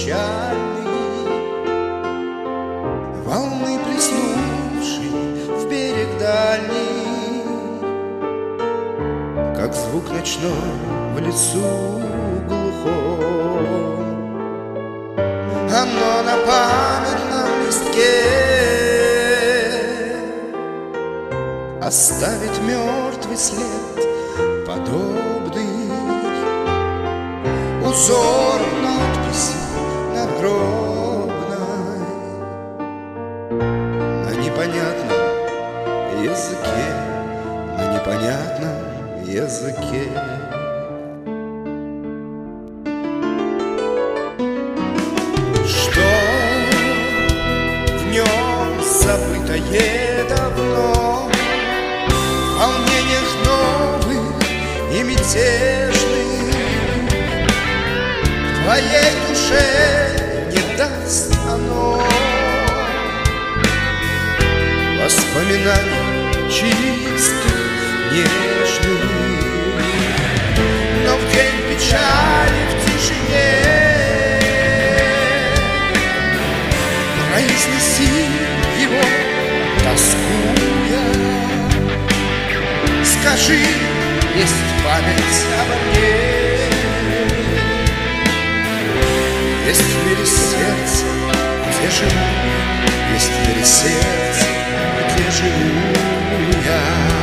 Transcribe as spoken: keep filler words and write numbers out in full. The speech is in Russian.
печальный, волны плеснувшей в берег дальний, как звук ночной в лесу глухом. Оно на памятном листке оставит мертвый след, подобный узору надписи надгробной на непонятном языке, на непонятном языке. Что в нем забытое давно, в волнениях новых и мятежных, в твоей душе не даст оно воспоминаний чистых, нежных. Но в день печали, в тишине произнеси его, тоскуя. Скажи, есть память обо мне, есть в мире сердце, где живу, есть в мире сердце, где живу я.